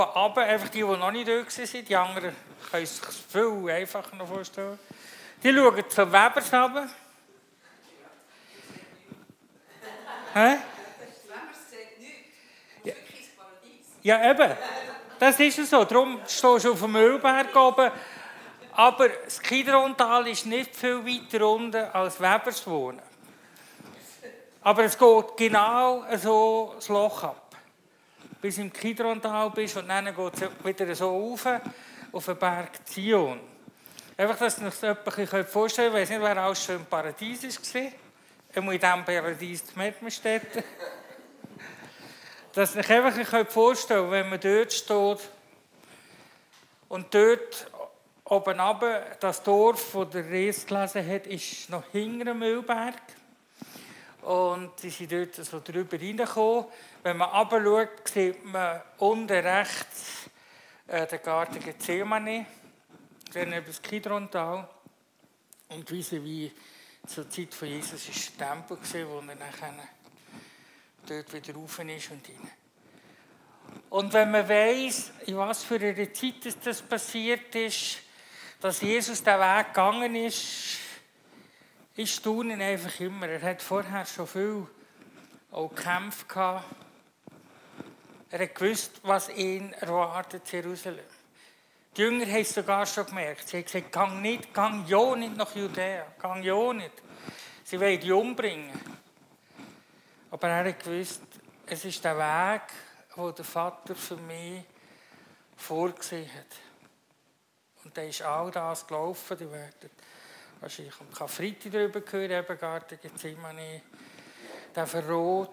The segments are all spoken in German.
Aber einfach die noch nicht da waren, die anderen können sich viel einfacher noch vorstellen. Die schauen zum Webers runter. Hä? Ja, eben. Das ist es so. Darum stehst du auf dem Mühlberg oben. Aber das Kidrontal ist nicht viel weiter unten als Webers wohnen. Aber es geht genau so das Loch ab. Bis du im Kidrontal bist und dann geht es wieder so auf den Berg Zion. Einfach, dass ihr euch das jemand vorstellen könnt. Ich weiß nicht, wer alles schon im Paradies war. In diesem Paradies zu Mettmerstetten. Dass ihr euch einfach vorstellen könnt, wenn man dort steht und dort oben runter, das Dorf, das der Ries gelesen hat, ist noch hinter dem Mühlberg. Und sie sind dort so drüber reingekommen. Wenn man runterschaut, sieht man unten rechts den Garten Gethsemane, dann über das Kidrontal. Und wie zur Zeit von Jesus war der Tempel, wo er nachher dort wieder rauf ist und rein. Und wenn man weiss, in was für einer Zeit das passiert ist, dass Jesus den Weg gegangen ist, ich staune ihn einfach immer. Er hat vorher schon viel auch gekämpft gehabt. Er hat gewusst, was ihn erwartet in Jerusalem. Die Jünger haben es sogar schon gemerkt. Sie haben gesagt, gang ja nicht nach Judäa, gang ja nicht. Sie wollen dich umbringen. Aber er hat gewusst, es ist der Weg, den der Vater für mich vorgesehen hat. Und da ist all das gelaufen. Die werden wahrscheinlich am Karfreitag darüber hören, eben Garten Gethsemane, der Verrot,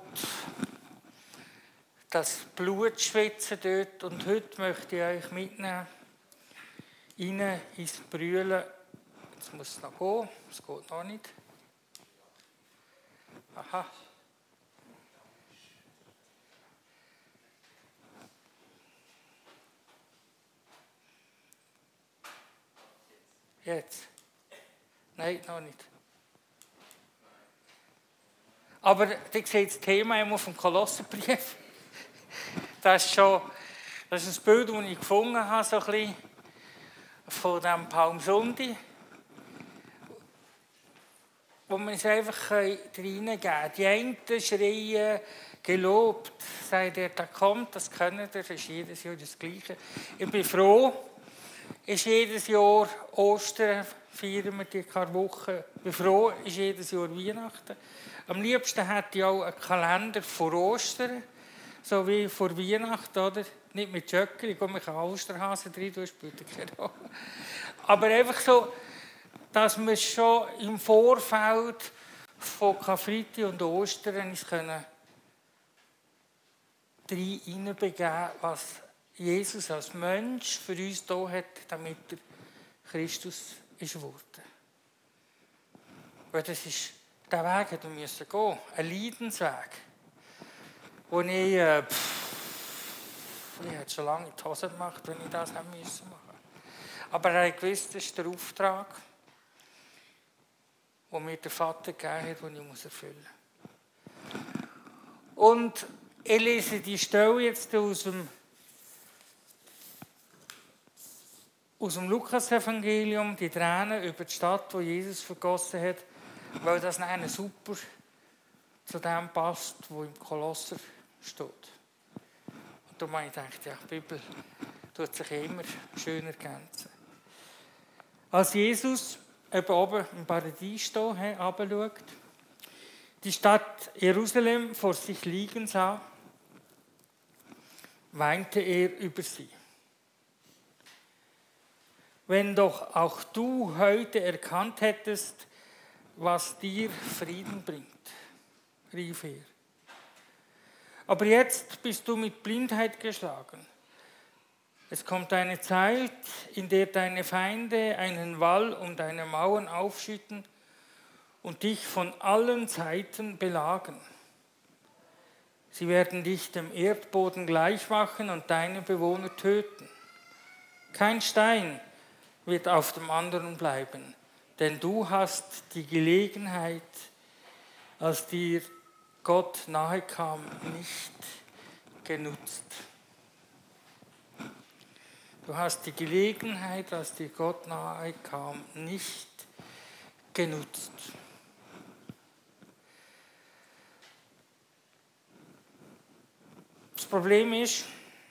das Blutschwitzen dort. Und heute möchte ich euch mitnehmen, rein ins Brühlen. Jetzt muss es noch gehen, es geht noch nicht. Aha. Jetzt? Nein, noch nicht. Aber ihr seht das Thema immer vom Kolosserbrief. Das ist ein Bild, das ich gefunden habe, so ein bisschen von diesem Palmsonntag, wo man es einfach reingeben kann. Die einen schreien, gelobt sei der kommt, das können wir, das ist jedes Jahr das Gleiche. Ich bin froh, ist jedes Jahr Ostern, feiern wir die Karwoche. Ich bin froh, ist jedes Jahr Weihnachten. Am liebsten hätte ich auch einen Kalender vor Ostern, so wie vor Weihnachten, oder? Nicht mit Jöcker, ich kann Osterhasen rein, du spielt keine Rolle. Aber einfach so, dass wir schon im Vorfeld von Karfreitag und Ostern uns hineinbegeben, was Jesus als Mensch für uns da hat, damit er Christus ist geworden. Weil das ist der Weg, den wir gehen müssen, ein Leidensweg, wo ich hätte schon lange in die Hose gemacht, wenn ich das machen musste. Aber er hat gewusst, das ist der Auftrag, den mir der Vater gegeben hat, den ich erfüllen muss. Und ich lese die Stelle jetzt aus dem Lukas-Evangelium, die Tränen über die Stadt, die Jesus vergossen hat, weil das nachher super zu dem passt, was im Kolosser steht. Und darum habe ich gedacht, ja, die Bibel tut sich immer schöner ergänzen. Als Jesus eben oben im Paradies herabschaut, die Stadt Jerusalem vor sich liegen sah, weinte er über sie. Wenn doch auch du heute erkannt hättest, was dir Frieden bringt, rief er. Aber jetzt bist du mit Blindheit geschlagen. Es kommt eine Zeit, in der deine Feinde einen Wall um deine Mauern aufschütten und dich von allen Seiten belagen. Sie werden dich dem Erdboden gleichmachen und deine Bewohner töten. Kein Stein wird auf dem anderen bleiben, denn du hast die Gelegenheit, als dir Gott nahe kam, nicht genutzt. Du hast die Gelegenheit, als dir Gott nahe kam, nicht genutzt. Das Problem ist,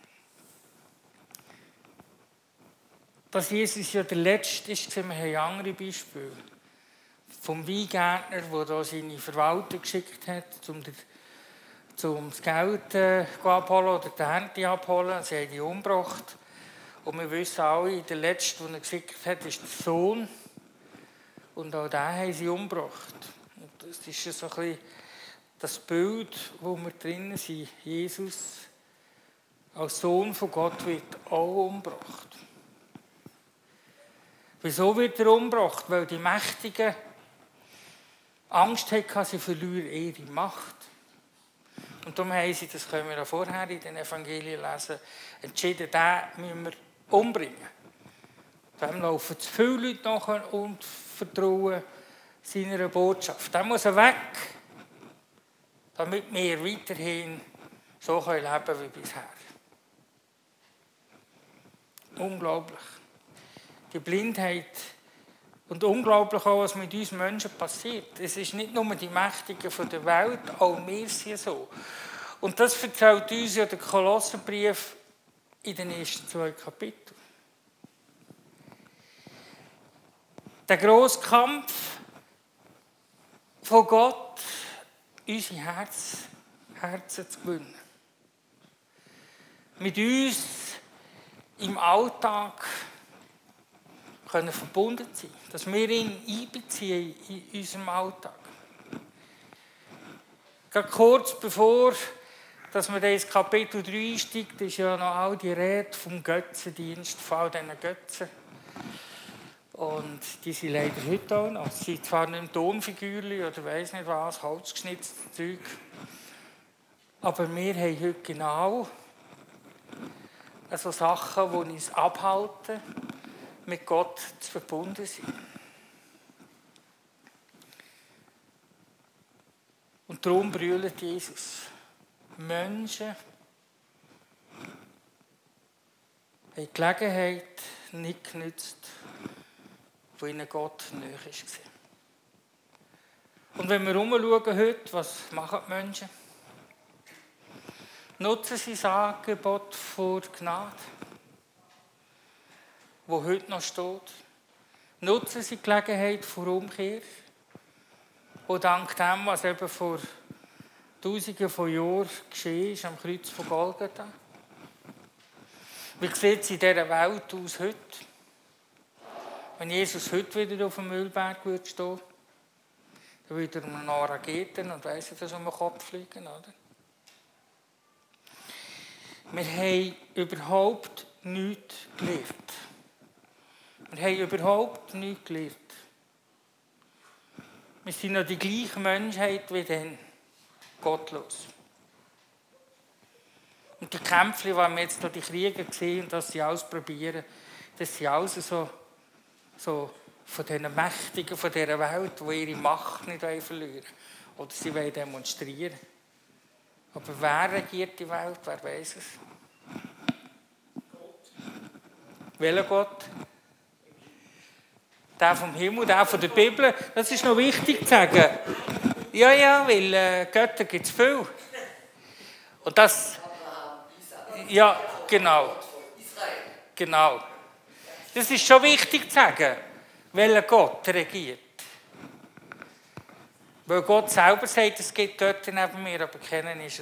dass Jesus ja der Letzte ist. Wir haben andere Beispiele. Vom Weingärtner, der da seine Verwalter geschickt hat, um das Geld abholen oder die Ernte abholen. Sie haben die umgebracht. Und wir wissen alle, der Letzte, den er geschickt hat, ist der Sohn. Und auch den haben sie umgebracht. Und das ist so ein bisschen das Bild, wo wir drinnen sind. Jesus als Sohn von Gott wird auch umgebracht. Wieso wird er umgebracht? Weil die Mächtigen Angst hatten, sie verlieren ihre Macht. Und darum haben sie, das können wir ja vorher in den Evangelien lesen, entschieden, den müssen wir umbringen. Dem laufen zu viele Leute nach und vertrauen seiner Botschaft. Der muss weg, damit wir weiterhin so leben können wie bisher. Unglaublich. Die Blindheit und unglaublich auch, was mit uns Menschen passiert. Es ist nicht nur die Mächtigen von der Welt, auch wir sind so. Und das erzählt uns ja der Kolosserbrief in den ersten 2 Kapiteln. Der grosse Kampf von Gott, unsere Herzen zu gewinnen. Mit uns im Alltag können verbunden sein, dass wir ihn einbeziehen in unserem Alltag. Gerade kurz bevor dass man ins Kapitel 3 einsteigt, ist ja noch all die Rede vom Götzendienst, von all diesen Götzen. Und die sind leider heute auch noch. Sie sind zwar nicht Tonfigürchen oder weiss nicht was, holzgeschnitztes Zeug, aber wir haben heute genau so Sachen, die uns abhalten, mit Gott zu verbunden sind. Und darum brüllt Jesus. Menschen haben die Gelegenheit nicht genutzt, wo ihnen Gott nahe war. Und wenn wir herumschauen heute, was machen die Menschen? Nutzen sie das Angebot vor Gnade, wo heute noch steht. Nutzen sie die Gelegenheit vor Umkehr, wo dank dem, was eben vor Tausenden von Jahren geschehen ist, am Kreuz von Golgatha. Wie sieht es in dieser Welt aus heute? Wenn Jesus heute wieder auf dem Müllberg stehen würde, dann würde er noch Raketen und weiss ich, das um den Kopf fliegen, oder? Wir haben überhaupt nichts gelernt. Wir haben überhaupt nichts gelernt. Wir sind noch die gleiche Menschheit wie dann. Gottlos. Und die Kämpfe, die wir jetzt hier die Kriege sehen und dass sie alles probieren, das sind alles so von diesen Mächtigen von dieser Welt, die ihre Macht nicht verlieren wollen. Oder sie wollen demonstrieren. Aber wer regiert die Welt? Wer weiß es? Gott. Welcher Gott? Der vom Himmel, der von der Bibel. Das ist noch wichtig zu sagen. Ja, weil Götter gibt es viel. Und das... Ja, genau. Genau. Das ist schon wichtig zu sagen, welcher Gott regiert. Weil Gott selber sagt, es gibt Götter neben mir, aber kennen ist er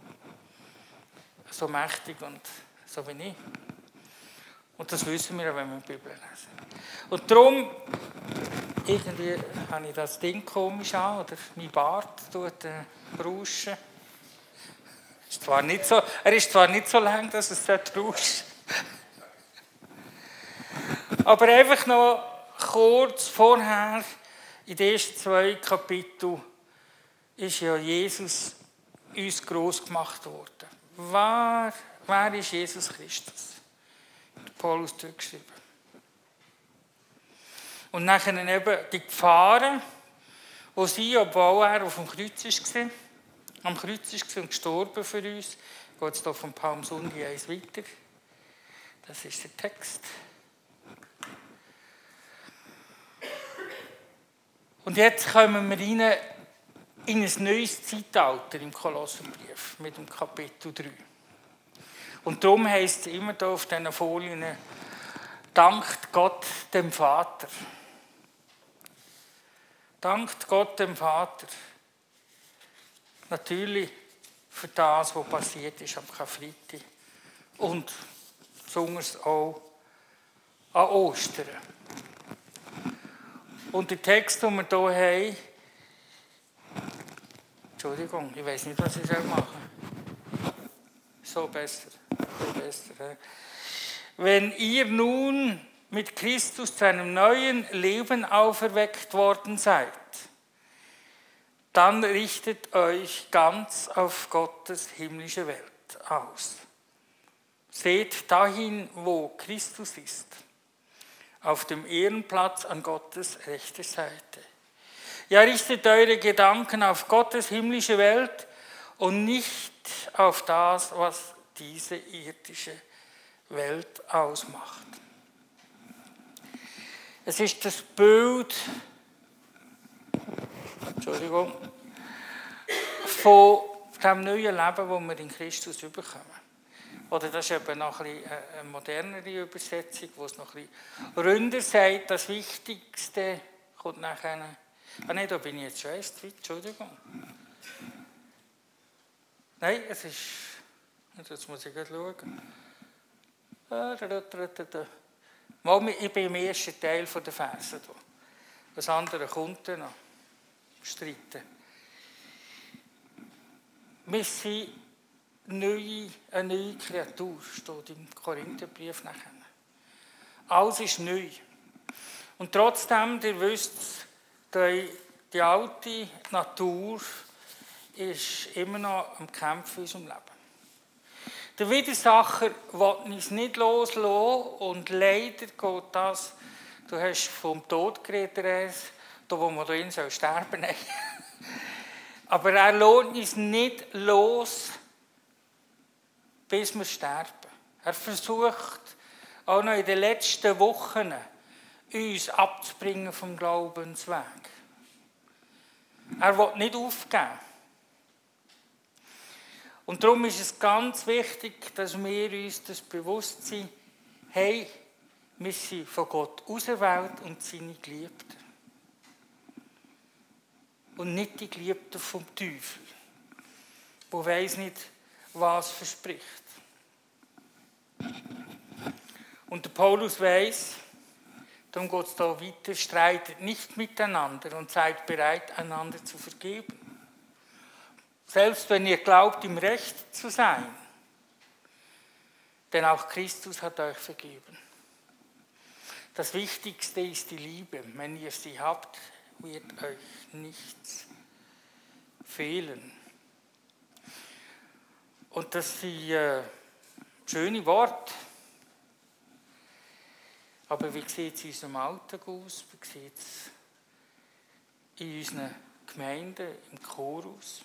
so mächtig und so wie ich. Und das wissen wir, wenn wir die Bibel lesen. Und darum, irgendwie habe ich das Ding komisch an, oder mein Bart tut rauschen. Er ist zwar nicht so lang, dass es rauschen. Aber einfach noch kurz vorher, in den ersten 2 Kapiteln, ist ja Jesus uns gross gemacht worden. Wer ist Jesus Christus? Paulus zurückgeschrieben. Und nachher eben die Gefahren, die sie, obwohl er auf dem Kreuz war, am Kreuz war und gestorben für uns, geht es hier vom Palmsonntag eins weiter. Das ist der Text. Und jetzt kommen wir rein in ein neues Zeitalter im Kolosserbrief mit dem Kapitel 3. Und darum heisst es immer hier auf diesen Folien, dankt Gott dem Vater. Dankt Gott dem Vater. Natürlich für das, was passiert ist am Karfreitag. Und besonders auch an Ostern. Und der Text, den wir hier haben, Entschuldigung, ich weiß nicht, was ich machen soll. So besser. Wenn ihr nun mit Christus zu einem neuen Leben auferweckt worden seid, dann richtet euch ganz auf Gottes himmlische Welt aus. Seht dahin, wo Christus ist, auf dem Ehrenplatz an Gottes rechter Seite. Ja, richtet eure Gedanken auf Gottes himmlische Welt und nicht auf das, was diese irdische Welt ausmacht. Es ist das Bild, von dem neuen Leben, das wir in Christus bekommen. Oder das ist eben noch ein bisschen eine modernere Übersetzung, wo es noch ein bisschen ründer sagt, das Wichtigste kommt nachher. Nein, da bin ich jetzt schon erst weit, Entschuldigung. Nein, es ist... Jetzt muss ich gerade schauen. Ich bin im ersten Teil der Verse. Das andere kommt dann noch. Streiten. Wir sind eine neue Kreatur, steht im Korintherbrief nachher. Alles ist neu. Und trotzdem, ihr wisst, die alte Natur ist immer noch am Kämpfen in unserem Leben. Der Widersacher will uns nicht loslassen und leider geht das, du hast vom Tod geredet, da wo wir drin sterben sollen. Aber er lässt uns nicht los, bis wir sterben. Er versucht auch noch in den letzten Wochen uns abzubringen vom Glaubensweg. Er will nicht aufgeben. Und darum ist es ganz wichtig, dass wir uns das bewusst sind, hey, wir sind von Gott auserwählt und seine Geliebten. Und nicht die Geliebten vom Teufel, der weiss nicht, was verspricht. Und der Paulus weiss, darum geht es da weiter, streitet nicht miteinander und seid bereit, einander zu vergeben. Selbst wenn ihr glaubt, im Recht zu sein, denn auch Christus hat euch vergeben. Das Wichtigste ist die Liebe. Wenn ihr sie habt, wird euch nichts fehlen. Und das sind schöne Worte. Aber wie sieht es in unserem Alltag aus? Wie sieht es in unseren Gemeinden, im Chorus?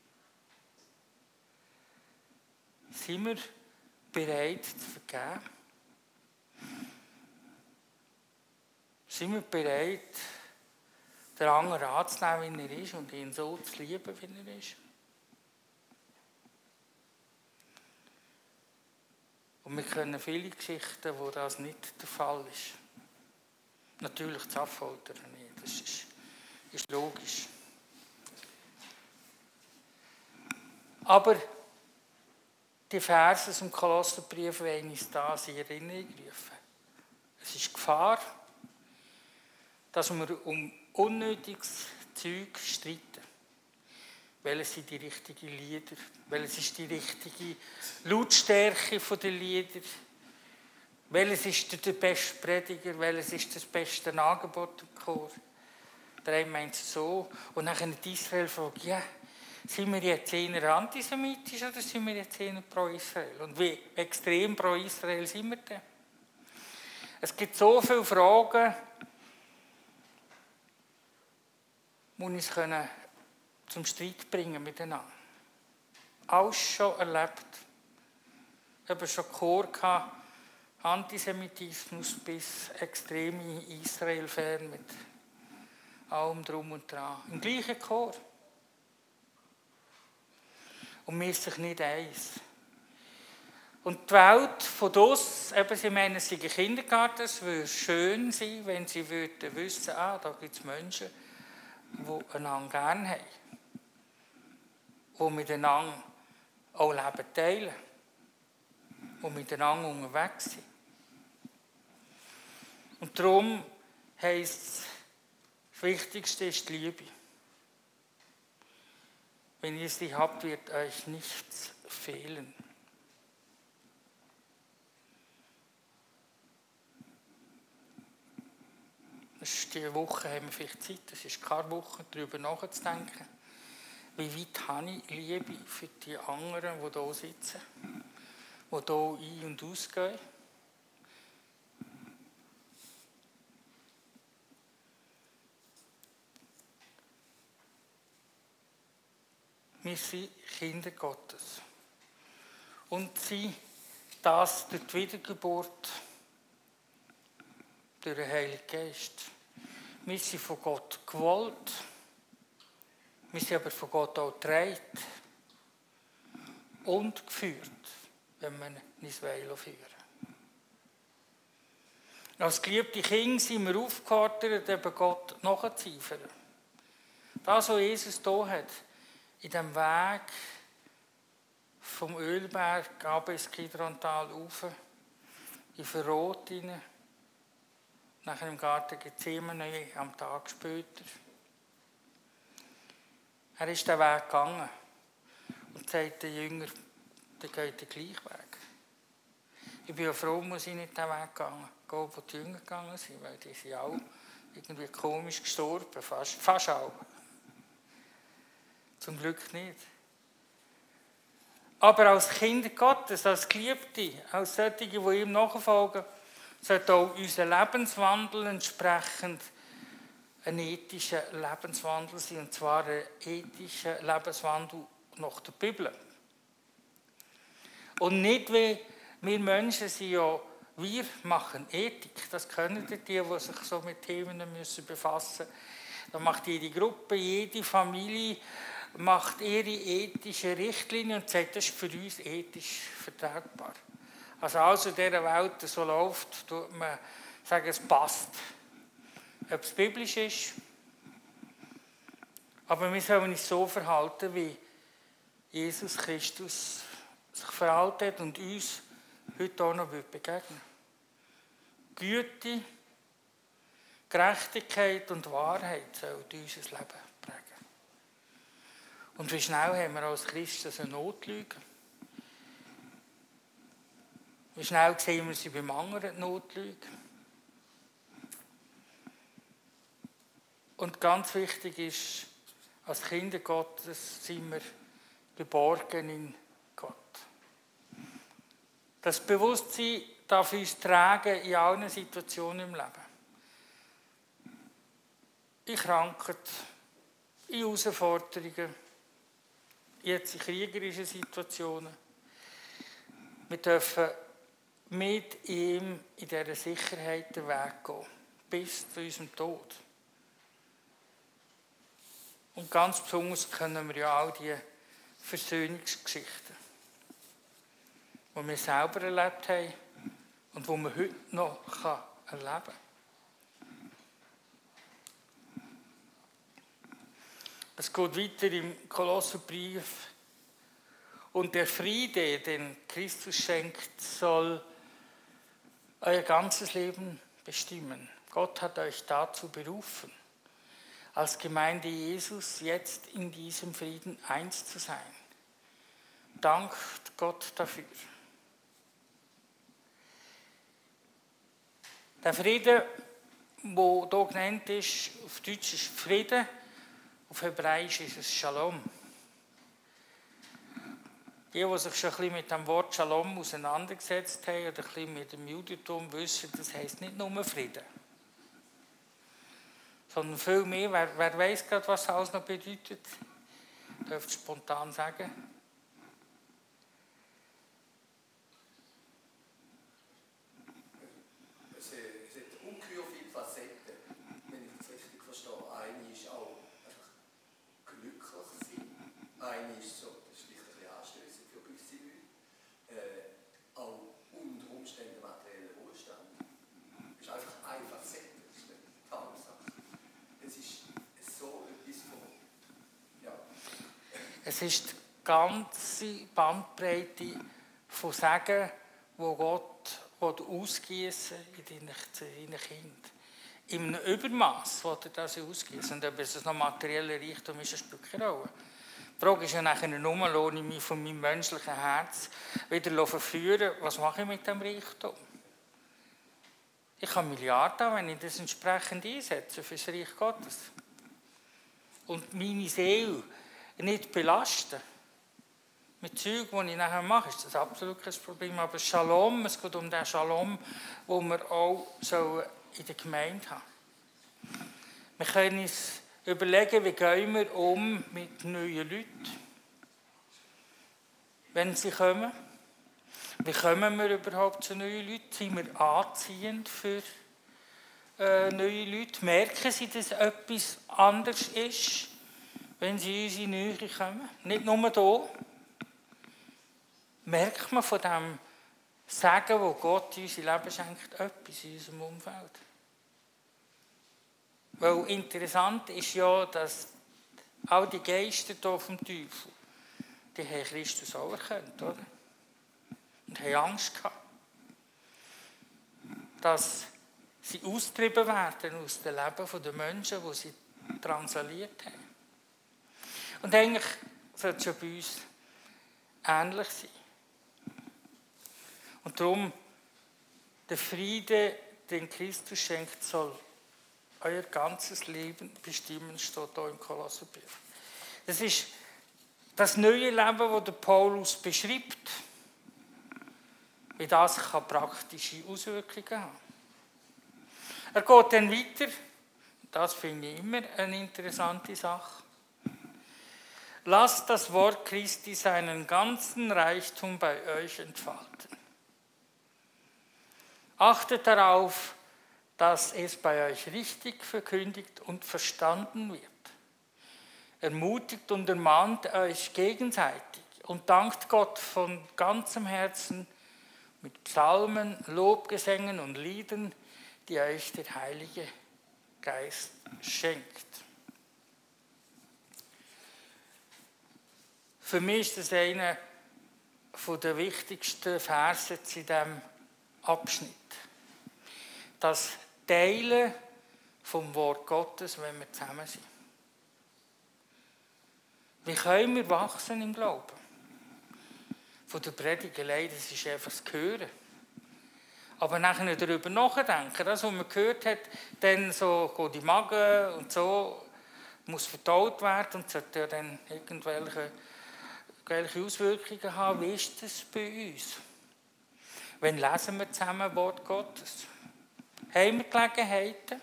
Sind wir bereit zu vergeben? Sind wir bereit, den anderen anzunehmen, wie er ist, und ihn so zu lieben, wie er ist? Und wir kennen viele Geschichten, wo das nicht der Fall ist. Natürlich das Affoltern nicht, das ist logisch. Aber die Verse aus dem Kolosserbrief wollen uns das in Erinnerung rufen. Es ist Gefahr, dass wir um unnötiges Zeug streiten. Welches sind die richtigen Lieder? Welches ist die richtige Lautstärke der Lieder? Welches ist der beste Prediger? Welches ist das beste Angebot im Chor? Der eine meint es so. Und dann die Israel fragt, ja, sind wir jetzt eher antisemitisch oder sind wir jetzt eher pro-Israel? Und wie extrem pro-Israel sind wir denn? Es gibt so viele Fragen, die uns zum Streit bringen miteinander. Alles schon erlebt. Ich habe schon Chor gehabt, Antisemitismus bis extreme Israel-Fan mit allem Drum und Dran. Im gleichen Chor. Und wir sind nicht eins. Und die Welt von draussen, eben, sie meinen, es sei ein Kindergarten, es würde schön sein, wenn sie würden wissen, da gibt es Menschen, die einander gerne haben, die miteinander auch Leben teilen, die miteinander unterwegs sind. Und darum heisst es, das Wichtigste ist die Liebe. Wenn ihr sie habt, wird euch nichts fehlen. Diese Woche haben wir vielleicht Zeit, das ist keine Woche, darüber nachzudenken. Wie weit habe ich Liebe für die anderen, die hier sitzen, die hier ein- und ausgehen? Wir sind Kinder Gottes. Und sie das durch die Wiedergeburt, durch den Heiligen Geist. Wir sind von Gott gewollt, wir sind aber von Gott auch getragen und geführt, wenn wir uns führen. Als geliebte Kinder sind wir aufgefordert, eben Gott nachzueifern. Das, was Jesus hier hat, in diesem Weg vom Ölberg ab ins Kidrontal rauf, in Verrot hinein, nachher im Garten Gethsemane am Tag später. Er ist den Weg gegangen und sagt den Jüngern, der geht den gleichen Weg. Ich bin ja froh, muss ich nicht den Weg gegangen, wo die Jünger gegangen sind, weil die sind auch irgendwie komisch gestorben, fast auch. Zum Glück nicht. Aber als Kinder Gottes, als Geliebte, als solche, die ihm nachfolgen, sollte auch unser Lebenswandel entsprechend ein ethischer Lebenswandel sein, und zwar ein ethischer Lebenswandel nach der Bibel. Und nicht wie wir Menschen sind ja, wir machen Ethik, das können die sich so mit Themen befassen müssen. Da macht jede Gruppe, jede Familie macht ihre ethische Richtlinie und sagt, das ist für uns ethisch vertretbar. Also in dieser Welt so läuft, tut man sagen, es passt. Ob es biblisch ist, aber wir sollen uns so verhalten, wie Jesus Christus sich verhalten hat und uns heute auch noch begegnen. Güte, Gerechtigkeit und Wahrheit sollen unser Leben prägen. Und wie schnell haben wir als Christen eine Notlüge? Wie schnell sehen wir sie beim anderen Notlüge? Und ganz wichtig ist, als Kinder Gottes sind wir geborgen in Gott. Das Bewusstsein darf uns tragen in allen Situationen im Leben. In Krankheit, in Herausforderungen, jetzt in kriegerischen Situationen. Wir dürfen mit ihm in dieser Sicherheit den Weg gehen, bis zu unserem Tod. Und ganz besonders kennen wir ja auch die Versöhnungsgeschichten, die wir selber erlebt haben und die man heute noch erleben kann. Es geht weiter im Kolosserbrief. Und der Friede, den Christus schenkt, soll euer ganzes Leben bestimmen. Gott hat euch dazu berufen, als Gemeinde Jesus jetzt in diesem Frieden eins zu sein. Dankt Gott dafür. Der Friede, der hier genannt ist, auf Deutsch ist Friede, auf Hebräisch ist es Shalom. Die sich schon ein bisschen mit dem Wort Shalom auseinandergesetzt haben oder ein bisschen mit dem Judentum wissen, das heisst nicht nur Frieden. Sondern viel mehr. Wer weiss gerade, was das alles noch bedeutet? Dürft spontan sagen. Es ist die ganze Bandbreite von Segen, wo Gott ausgießen in deinen Kindern. In einem Übermaß will er das ausgießen. Und ob es noch materieller Reichtum ist, spielt keine Rolle. Die Frage ist ja nachher nur, lasse ich mich von meinem menschlichen Herz wieder verführen, was mache ich mit dem Reichtum? Ich habe Milliarden, wenn ich das entsprechend einsetze für das Reich Gottes. Und meine Seele nicht belasten. Mit Zeug, die ich nachher mache, ist das absolut kein Problem. Aber Shalom, es geht um den Shalom, den wir auch in der Gemeinde haben. Wir können uns überlegen, wie gehen wir um mit neuen Leuten, wenn sie kommen. Wie kommen wir überhaupt zu neuen Leuten? Sind wir anziehend für neue Leute? Merken sie, dass etwas anders ist, wenn sie in unsere Nähe kommen? Nicht nur hier. Merkt man von dem Segen, wo Gott in unser Leben schenkt, etwas in unserem Umfeld? Weil interessant ist ja, dass all die Geister hier vom Teufel, die haben Christus auch erkannt, oder? Und haben Angst gehabt, dass sie austrieben werden aus dem Leben der Menschen, die sie transaliert haben. Und eigentlich sollte es ja bei uns ähnlich sein. Und darum, der Friede, den Christus schenkt, soll euer ganzes Leben bestimmen, steht hier im Kolosserbrief. Das ist das neue Leben, das der Paulus beschreibt. Wie das kann praktische Auswirkungen haben. Er geht dann weiter, das finde ich immer eine interessante Sache. Lasst das Wort Christi seinen ganzen Reichtum bei euch entfalten. Achtet darauf, dass es bei euch richtig verkündigt und verstanden wird. Ermutigt und ermahnt euch gegenseitig und dankt Gott von ganzem Herzen mit Psalmen, Lobgesängen und Liedern, die euch der Heilige Geist schenkt. Für mich ist das einer der wichtigsten Verse in diesem Abschnitt. Das Teilen vom Wort Gottes, wenn wir zusammen sind. Wie können wir wachsen im Glauben? Von der Predigt allein, das ist einfach das Hören. Aber nachher darüber nachdenken, das, was man gehört hat, dann so geht die Magen und so, muss verdaut werden und sollte ja dann irgendwelche Auswirkungen haben. Wie ist das bei uns? Wenn lesen wir zusammen Wort Gottes? Haben wir Gelegenheiten,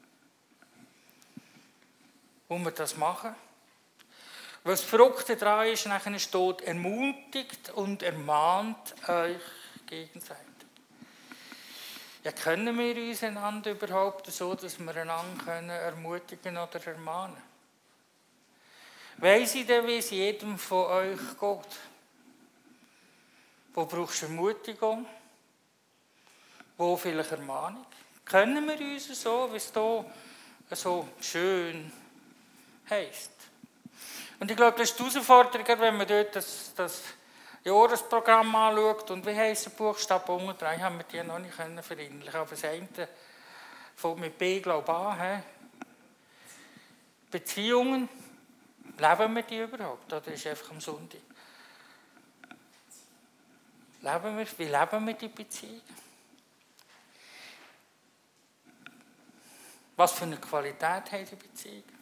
wo wir das machen? Was Verrückte daran ist, nachher steht, ermutigt und ermahnt euch gegenseitig. Ja, können wir uns einander überhaupt so, dass wir einander ermutigen oder ermahnen können? Weiss ich denn, wie es jedem von euch geht? Wo brauchst du Ermutigung? Wo vielleicht Ermahnung? Können wir uns so, wie es hier so schön heisst? Und ich glaube, das ist die Herausforderung, wenn man dort das Jahresprogramm anschaut. Und wie heisst der Buchstabe unten dran? Haben wir die noch nicht verinnerlichen. Aber das eine fängt mit B, glaube ich, an. Beziehungen, leben wir die überhaupt? Oder ist einfach am Sonntag? Wie leben wir die Beziehungen? Was für eine Qualität haben die Beziehungen?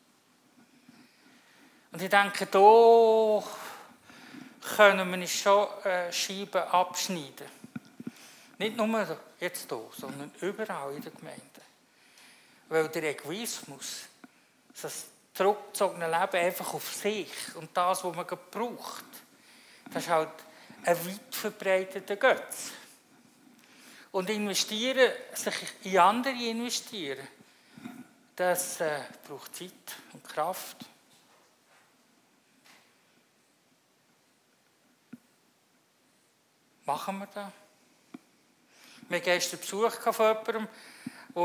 Und ich denke, hier können wir uns schon Scheiben abschneiden. Nicht nur jetzt hier, sondern überall in der Gemeinde. Weil der Egoismus, das zurückgezogene Leben einfach auf sich und das, was man braucht, das ist halt ein weit verbreiteter Götz. Und investieren, sich in andere investieren, das braucht Zeit und Kraft. Machen wir das? Wir hatten gestern Besuch von jemandem, der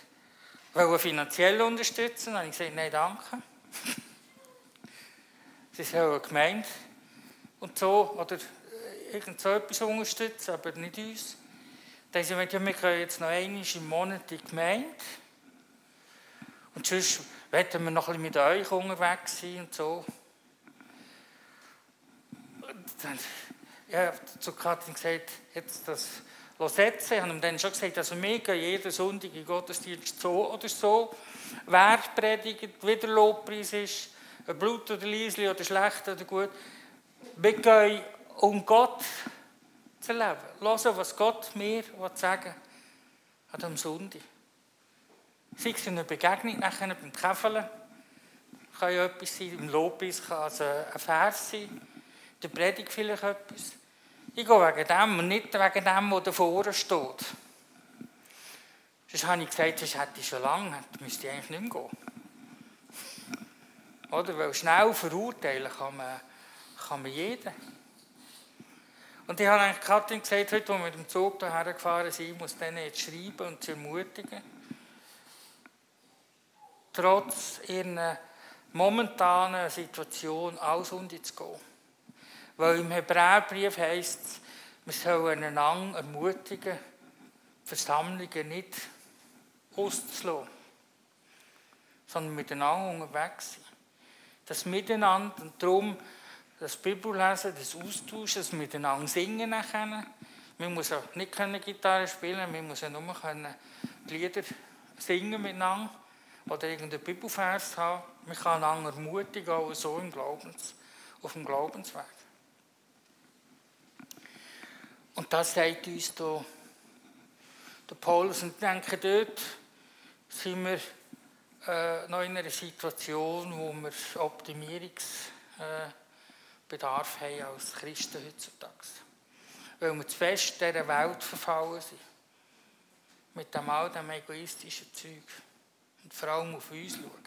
uns finanziell unterstützen wollte. Dann habe ich gesagt, nein, danke. Sie sollen eine Gemeinde und so, oder irgend so etwas unterstützen, aber nicht uns. Dann haben sie gesagt, ja, wir gehen jetzt noch einmal im Monat in die Gemeinde. Und sonst wollen wir noch ein bisschen mit euch unterwegs sein und so. Und dann, ja, zu Katrin gesagt, jetzt das setzen. Ich habe ihm dann schon gesagt, also wir gehen jeden Sonntag in den Gottesdienst so oder so. Wer predigt, wie der Lobpreis ist, ob Blut oder Liesli oder schlecht oder gut. Wir gehen, um Gott zu leben. Hören, was Gott mir sagen will an diesem Sonntag. Sei es in einer Begegnung, nachher beim Käfeln, kann ja etwas sein, im Lobpreis kann es ein Vers sein, der Predigt vielleicht etwas. Ich gehe wegen dem und nicht wegen dem, was da vorne steht. Sonst habe ich gesagt, das hätte ich schon lange, müsste ich eigentlich nicht mehr gehen. Oder? Weil schnell verurteilen kann man jeden. Und ich habe eigentlich Katrin gesagt, heute, als wir mit dem Zug hierher gefahren sind, ich muss denen jetzt schreiben und sie ermutigen, trotz ihrer momentanen Situation alles unterzugehen. Weil im Hebräerbrief heisst es, wir sollen einander ermutigen, Versammlungen nicht auszulassen, sondern miteinander unterwegs sein. Das Miteinander und darum das Bibellesen, das Austauschen, das Miteinander singen nachher. Man muss auch nicht Gitarre spielen, man muss ja nur die Lieder singen miteinander oder irgendeinen Bibelvers haben. Man kann einander ermutigen, auch so auf dem Glaubensweg. Und das sagt uns hier der Paulus. Und ich denke, dort sind wir noch in einer Situation, wo wir Optimierungsbedarf haben als Christen heutzutage. Weil wir zu fest dieser Welt verfallen sind. Mit all dem egoistischen Zeug. Und vor allem auf uns schauen.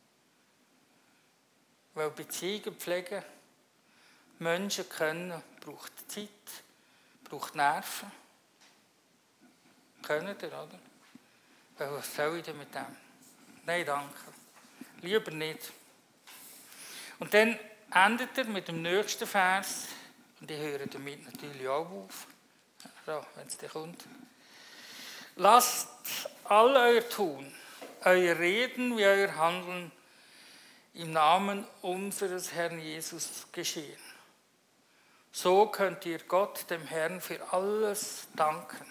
Weil Beziehungen pflegen, Menschen können, braucht Zeit, braucht Nerven. Können ihr, oder? Weil was soll ich denn mit dem? Nein, danke. Lieber nicht. Und dann endet er mit dem nächsten Vers. Und ich höre damit natürlich auch auf. So, wenn es dann kommt. Lasst all euer Tun, euer Reden wie euer Handeln im Namen unseres Herrn Jesus geschehen. So könnt ihr Gott, dem Herrn, für alles danken.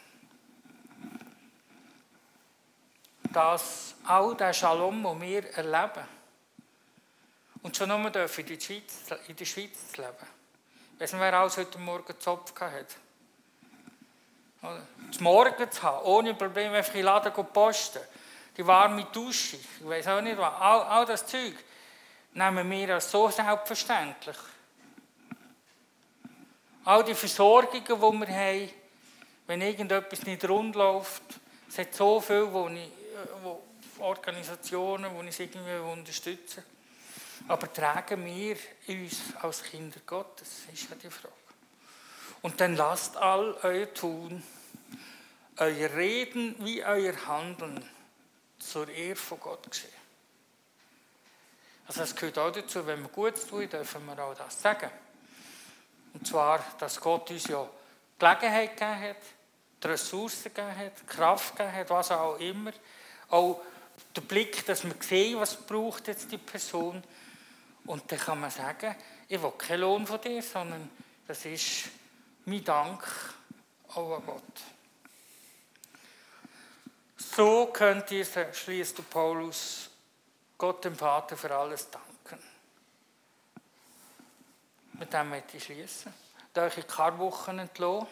Dass auch der Shalom, den wir erleben, und schon nur dürfen in der Schweiz zu leben. Ich weiss nicht, wer alles heute Morgen Zopf hatte. Zum Morgen zu haben, ohne Probleme einfach in den Laden posten. Die warme Dusche, ich weiss auch nicht was. All das Zeug nehmen wir als so selbstverständlich. All die Versorgungen, die wir haben, wenn irgendetwas nicht rund läuft. Es hat so viel, wo Organisationen, die uns irgendwie unterstützen. Aber tragen wir uns als Kinder Gottes? Das ist ja die Frage. Und dann lasst all euer Tun, euer Reden wie euer Handeln zur Ehre von Gott geschehen. Also das gehört auch dazu, wenn wir Gutes tun, dürfen wir auch das sagen. Und zwar, dass Gott uns ja Gelegenheit gegeben hat, die Ressourcen gegeben hat, die Kraft gegeben hat, was auch immer. Auch der Blick, dass man sieht, was braucht jetzt die Person. Und dann kann man sagen, ich will keinen Lohn von dir, sondern das ist mein Dank auch an Gott. So könnt ihr, schließt Paulus, Gott dem Vater für alles danken. Mit dem möchte ich schließen. Ich euch in die Karwochen entlassen.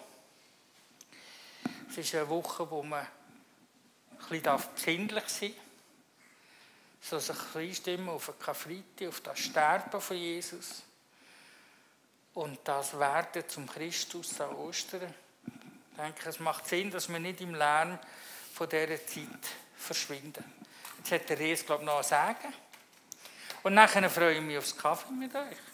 Es ist eine Woche, wo man ein bisschen besinnlich sein darf. So sich einstimmen auf den Karfreitag, auf das Sterben von Jesus. Und das Werden zum Christus an Ostern. Ich denke, es macht Sinn, dass wir nicht im Lärm von dieser Zeit verschwinden. Jetzt hat der Ries, glaube ich, noch ein Sagen. Und nachher freue ich mich aufs Kaffee mit euch.